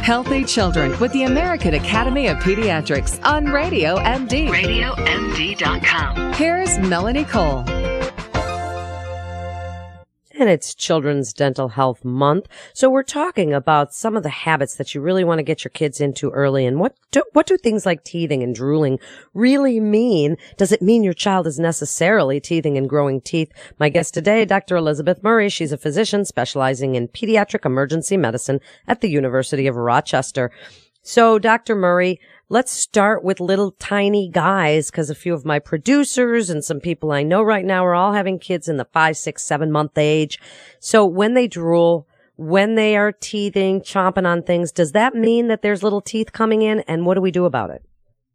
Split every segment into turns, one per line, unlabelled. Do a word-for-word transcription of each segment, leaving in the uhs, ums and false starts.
Healthy Children with the American Academy of Pediatrics on Radio M D. radio M D dot com. Here's Melanie Cole.
And it's Children's Dental Health Month. So we're talking about some of the habits that you really want to get your kids into early. And what do, what do things like teething and drooling really mean? Does it mean your child is necessarily teething and growing teeth? My guest today, Doctor Elizabeth Murray. She's a physician specializing in pediatric emergency medicine at the University of Rochester. So, Doctor Murray, let's start with little tiny guys, because a few of my producers and some people I know right now are all having kids in the five, six, seven month age. So when they drool, when they are teething, chomping on things, does that mean that there's little teeth coming in? And what do we do about it?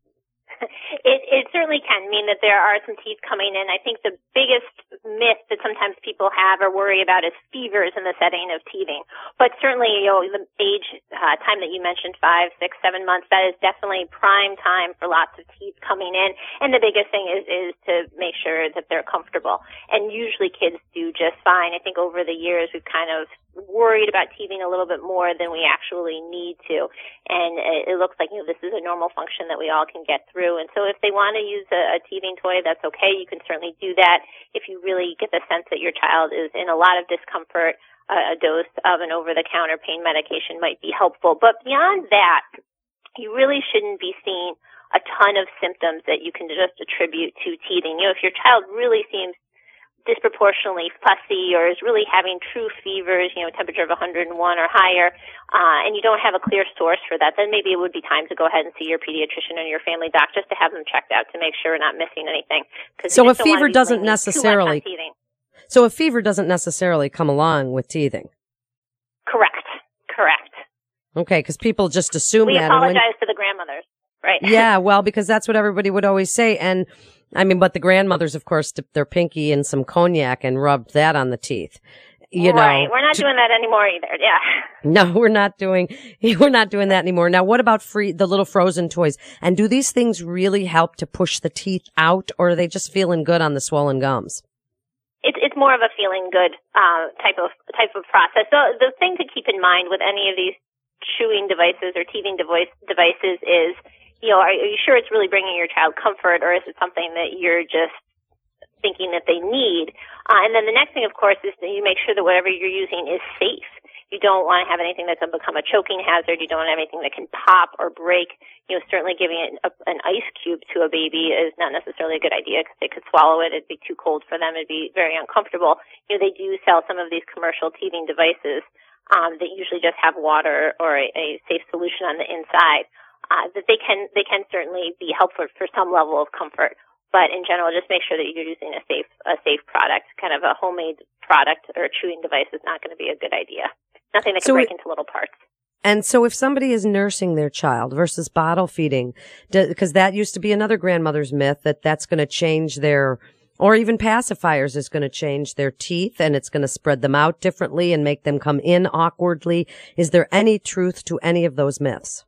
It, it certainly can mean that there are some teeth coming in. I think the biggest myth that sometimes people have or worry about is fevers in the setting of teething. But certainly, you know, the age uh, time that you mentioned, five, six, seven months, that is definitely prime time for lots of teeth coming in. And the biggest thing is, is to make sure that they're comfortable. And usually kids do just fine. I think over the years we've kind of worried about teething a little bit more than we actually need to. And it looks like, you know, this is a normal function that we all can get through. And so if they want to use a, a teething toy, that's okay. You can certainly do that. If you really get the sense that your child is in a lot of discomfort, uh, a dose of an over-the-counter pain medication might be helpful. But beyond that, you really shouldn't be seeing a ton of symptoms that you can just attribute to teething. You know, if your child really seems disproportionately fussy or is really having true fevers, you know, temperature of one hundred one or higher, uh, and you don't have a clear source for that, then maybe it would be time to go ahead and see your pediatrician and your family doc just to have them checked out to make sure we're not missing anything.
So a fever doesn't necessarily, so a fever doesn't necessarily come along with teething?
Correct. Correct.
Okay, because people just assume
we
that.
We apologize when, to the grandmothers, right?
Yeah, well, because that's what everybody would always say. And I mean, but the grandmothers, of course, dipped their pinky in some cognac and rubbed that on the teeth. You
right.
know,
We're not doing that anymore either. Yeah.
No, we're not doing, we're not doing that anymore. Now, what about free, the little frozen toys? And do these things really help to push the teeth out, or are they just feeling good on the swollen gums?
It's, it's more of a feeling good, uh, type of, type of process. So the thing to keep in mind with any of these chewing devices or teething device, devices is, you know, are, are you sure it's really bringing your child comfort, or is it something that you're just thinking that they need? Uh, and then the next thing, of course, is that you make sure that whatever you're using is safe. You don't want to have anything that can become a choking hazard. You don't want to have anything that can pop or break. You know, certainly giving it a, an ice cube to a baby is not necessarily a good idea because they could swallow it. It'd be too cold for them. It'd be very uncomfortable. You know, they do sell some of these commercial teething devices um, that usually just have water or a, a safe solution on the inside. Uh, that they can, they can certainly be helpful for some level of comfort. But in general, just make sure that you're using a safe, a safe product. Kind of a homemade product or a chewing device is not going to be a good idea. Nothing that can so break it, into little parts.
And so if somebody is nursing their child versus bottle feeding, because that used to be another grandmother's myth that that's going to change their, or even pacifiers is going to change their teeth and it's going to spread them out differently and make them come in awkwardly. Is there any truth to any of those myths?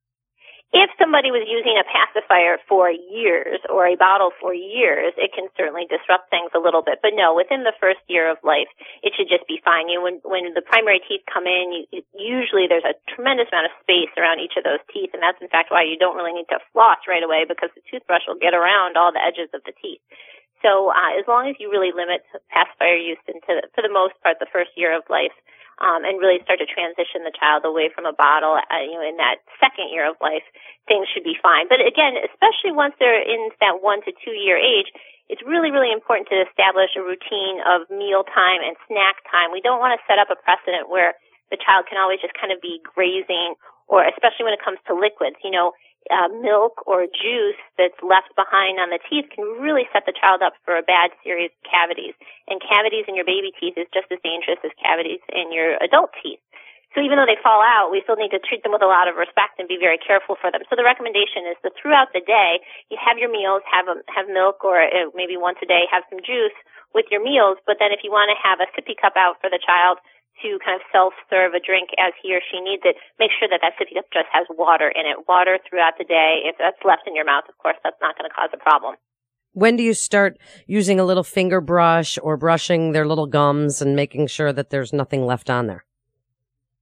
If somebody was using a pacifier for years or a bottle for years, it can certainly disrupt things a little bit. But no, within the first year of life, it should just be fine. You, when, when the primary teeth come in, you, usually there's a tremendous amount of space around each of those teeth, and that's in fact why you don't really need to floss right away, because the toothbrush will get around all the edges of the teeth. So uh, as long as you really limit pacifier use into, for the most part, the first year of life, Um, and really start to transition the child away from a bottle, uh, you know, in that second year of life, things should be fine. But again, especially once they're in that one to two year age, it's really, really important to establish a routine of meal time and snack time. We don't want to set up a precedent where the child can always just kind of be grazing, or especially when it comes to liquids, you know, uh, milk or juice that's left behind on the teeth can really set the child up for a bad series of cavities. And cavities in your baby teeth is just as dangerous as cavities in your adult teeth. So even though they fall out, we still need to treat them with a lot of respect and be very careful for them. So the recommendation is that throughout the day, you have your meals, have a, have milk, or uh, maybe once a day have some juice with your meals. But then if you want to have a sippy cup out for the child to kind of self-serve a drink as he or she needs it, make sure that that sippy cup just has water in it. Water throughout the day. If that's left in your mouth, of course, that's not going to cause a problem.
When do you start using a little finger brush or brushing their little gums and making sure that there's nothing left on there?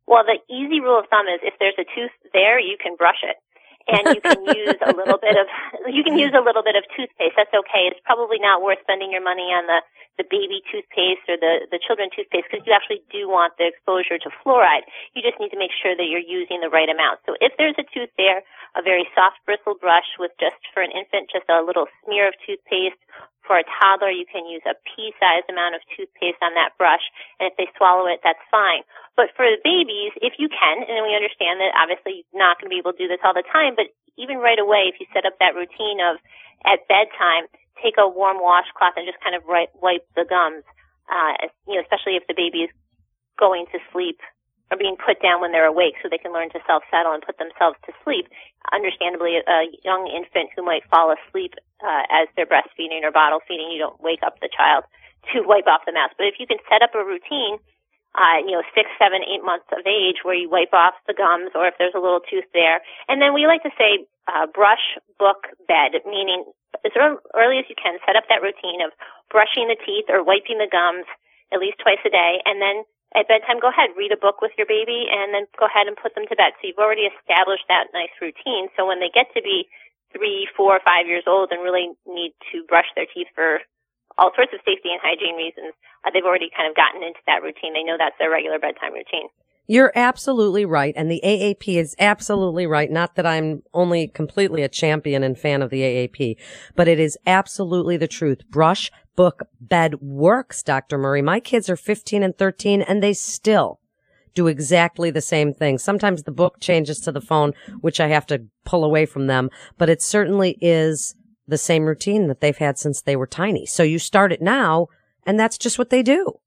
Well, the easy rule of thumb is if there's a tooth there, you can brush it. And you can use a little bit of, you can use a little bit of toothpaste. That's okay. It's probably not worth spending your money on the, the baby toothpaste or the, the children toothpaste because you actually do want the exposure to fluoride. You just need to make sure that you're using the right amount. So if there's a tooth there, a very soft bristle brush with just for an infant, just a little smear of toothpaste. For a toddler, you can use a pea-sized amount of toothpaste on that brush, and if they swallow it, that's fine. But for the babies, if you can, and we understand that obviously you're not going to be able to do this all the time, but even right away, if you set up that routine of at bedtime, take a warm washcloth and just kind of wipe, wipe the gums, uh, you know, especially if the baby is going to sleep or being put down when they're awake so they can learn to self-settle and put themselves to sleep. Understandably, a young infant who might fall asleep uh, as they're breastfeeding or bottle feeding, you don't wake up the child to wipe off the mouth. But if you can set up a routine, uh, you know, six, seven, eight months of age where you wipe off the gums or if there's a little tooth there. And then we like to say uh, brush, book, bed, meaning as early as you can, set up that routine of brushing the teeth or wiping the gums at least twice a day, and then at bedtime, go ahead, read a book with your baby, and then go ahead and put them to bed. So you've already established that nice routine. So when they get to be three, four, five years old and really need to brush their teeth for all sorts of safety and hygiene reasons, uh, they've already kind of gotten into that routine. They know that's their regular bedtime routine.
You're absolutely right, and the A A P is absolutely right. Not that I'm only completely a champion and fan of the A A P, but it is absolutely the truth. Brush, book, bed works, Doctor Murray. My kids are fifteen and thirteen, and they still do exactly the same thing. Sometimes the book changes to the phone, which I have to pull away from them, but it certainly is the same routine that they've had since they were tiny. So you start it now, and that's just what they do.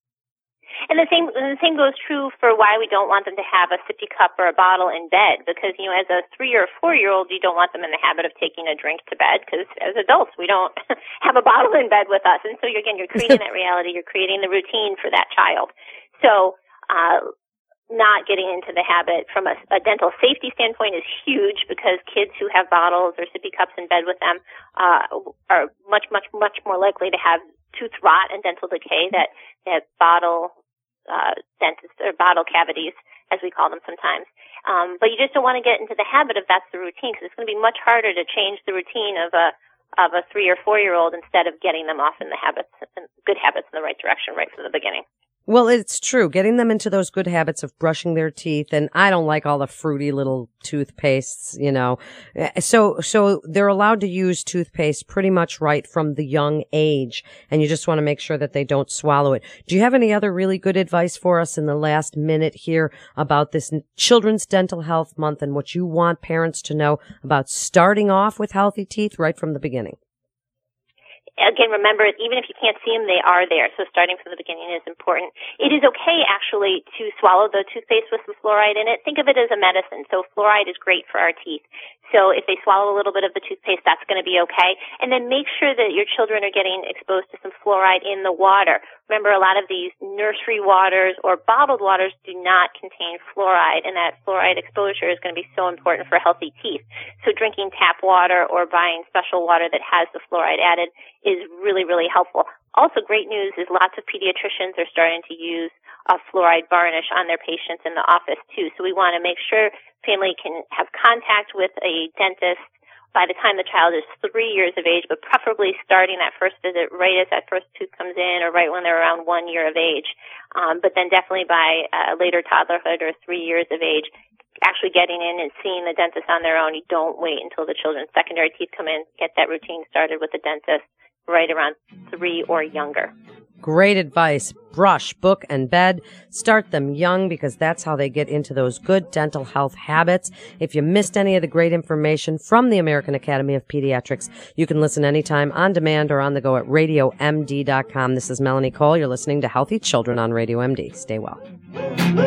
And the same, the same goes true for why we don't want them to have a sippy cup or a bottle in bed, because, you know, as a three or four year old, you don't want them in the habit of taking a drink to bed, because as adults, we don't have a bottle in bed with us. And so you're, again, you're creating that reality, you're creating the routine for that child. So, uh, not getting into the habit from a, a dental safety standpoint is huge, because kids who have bottles or sippy cups in bed with them, uh, are much, much, much more likely to have tooth rot and dental decay that, that bottle uh, dentist or bottle cavities, as we call them sometimes. Um, but you just don't want to get into the habit of that's the routine, because it's going to be much harder to change the routine of a of a three or four year old instead of getting them off in the habits, good habits in the right direction right from the beginning.
Well, it's true. Getting them into those good habits of brushing their teeth. And I don't like all the fruity little toothpastes, you know. So, so they're allowed to use toothpaste pretty much right from the young age. And you just want to make sure that they don't swallow it. Do you have any other really good advice for us in the last minute here about this Children's Dental Health Month and what you want parents to know about starting off with healthy teeth right from the beginning?
Again, remember, even if you can't see them, they are there. So starting from the beginning is important. It is okay, actually, to swallow the toothpaste with some fluoride in it. Think of it as a medicine. So fluoride is great for our teeth. So if they swallow a little bit of the toothpaste, that's going to be okay. And then make sure that your children are getting exposed to some fluoride in the water. Remember, a lot of these nursery waters or bottled waters do not contain fluoride, and that fluoride exposure is going to be so important for healthy teeth. So drinking tap water or buying special water that has the fluoride added is really, really helpful. Also, great news is lots of pediatricians are starting to use a fluoride varnish on their patients in the office, too. So we want to make sure family can have contact with a dentist by the time the child is three years of age, but preferably starting that first visit right as that first tooth comes in or right when they're around one year of age. Um, but then definitely by uh, later toddlerhood or three years of age, actually getting in and seeing the dentist on their own. You don't wait until the children's secondary teeth come in. Get that routine started with the dentist right around three or younger.
Great advice. Brush, book, and bed. Start them young, because that's how they get into those good dental health habits. If you missed any of the great information from the American Academy of Pediatrics, you can listen anytime on demand or on the go at radio m d dot com. This is Melanie Cole. You're listening to Healthy Children on Radio M D. Stay well.